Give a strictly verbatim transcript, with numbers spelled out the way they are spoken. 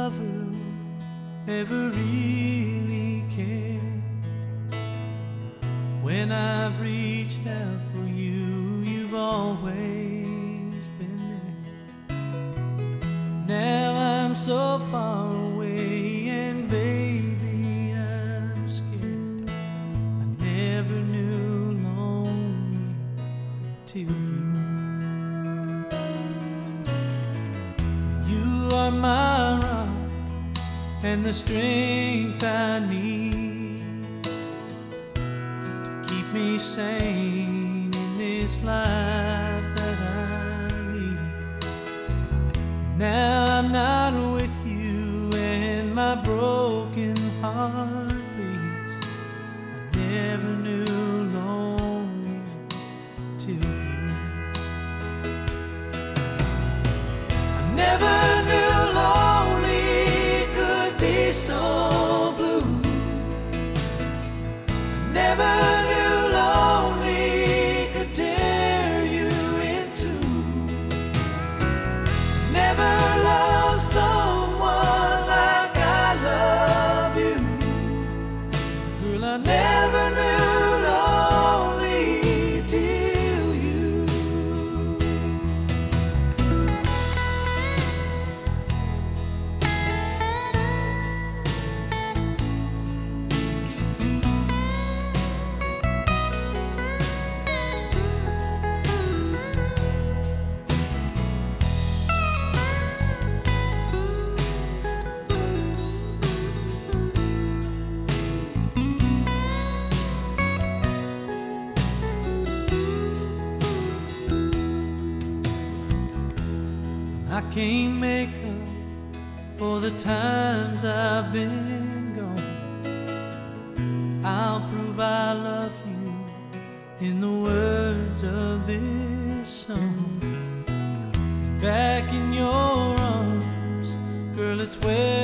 lover ever really cared. When I've reached out for you, you've always been there. Now I'm so far away, and baby, I'm scared. I never knew lonely till you. You are my rock and the strength I need to keep me sane in this life that I lead. Now I'm not with you and my broken heart bleeds. I never knew lonely till you. I never knew lonely could be so blue. I never knew lonely could tear you in two. Never loved someone like I love you. Girl, I never knew lonely till you. I can't make up for the times I've been gone. I'll prove I love you in the words of this song. Back in your arms, girl, it's where